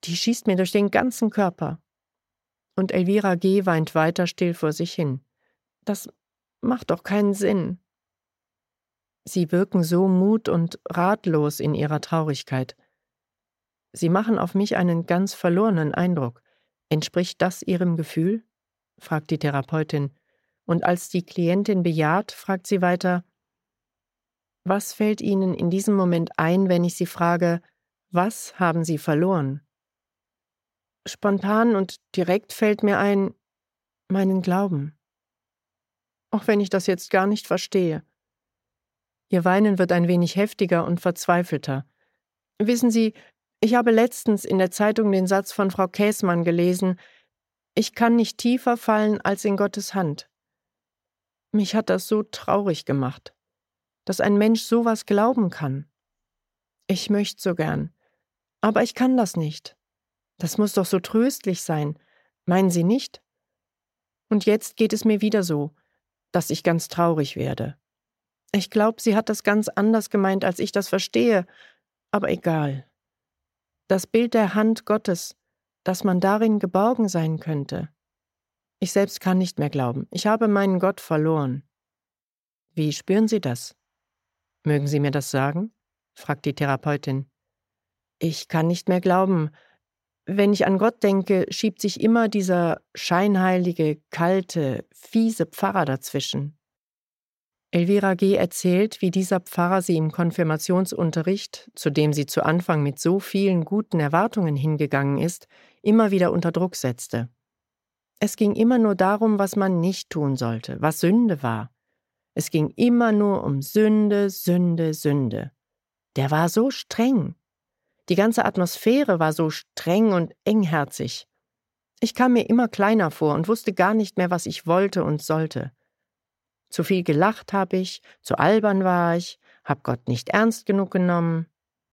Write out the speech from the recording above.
Die schießt mir durch den ganzen Körper. Und Elvira G. weint weiter still vor sich hin. Das macht doch keinen Sinn. Sie wirken so mut- und ratlos in ihrer Traurigkeit. Sie machen auf mich einen ganz verlorenen Eindruck. Entspricht das Ihrem Gefühl? Fragt die Therapeutin. Und als die Klientin bejaht, fragt sie weiter: Was fällt Ihnen in diesem Moment ein, wenn ich Sie frage, was haben Sie verloren? Spontan und direkt fällt mir ein, meinen Glauben. Auch wenn ich das jetzt gar nicht verstehe. Ihr Weinen wird ein wenig heftiger und verzweifelter. Wissen Sie, ich habe letztens in der Zeitung den Satz von Frau Käßmann gelesen: Ich kann nicht tiefer fallen als in Gottes Hand. Mich hat das so traurig gemacht, dass ein Mensch sowas glauben kann. Ich möchte so gern, aber ich kann das nicht. Das muss doch so tröstlich sein. Meinen Sie nicht? Und jetzt geht es mir wieder so, dass ich ganz traurig werde. Ich glaube, sie hat das ganz anders gemeint, als ich das verstehe, aber egal. Das Bild der Hand Gottes, dass man darin geborgen sein könnte. Ich selbst kann nicht mehr glauben. Ich habe meinen Gott verloren. Wie spüren Sie das? Mögen Sie mir das sagen? Fragt die Therapeutin. Ich kann nicht mehr glauben. Wenn ich an Gott denke, schiebt sich immer dieser scheinheilige, kalte, fiese Pfarrer dazwischen. Elvira G. erzählt, wie dieser Pfarrer sie im Konfirmationsunterricht, zu dem sie zu Anfang mit so vielen guten Erwartungen hingegangen ist, immer wieder unter Druck setzte. Es ging immer nur darum, was man nicht tun sollte, was Sünde war. Es ging immer nur um Sünde, Sünde, Sünde. Der war so streng. Die ganze Atmosphäre war so streng und engherzig. Ich kam mir immer kleiner vor und wusste gar nicht mehr, was ich wollte und sollte. Zu viel gelacht habe ich, zu albern war ich, hab Gott nicht ernst genug genommen.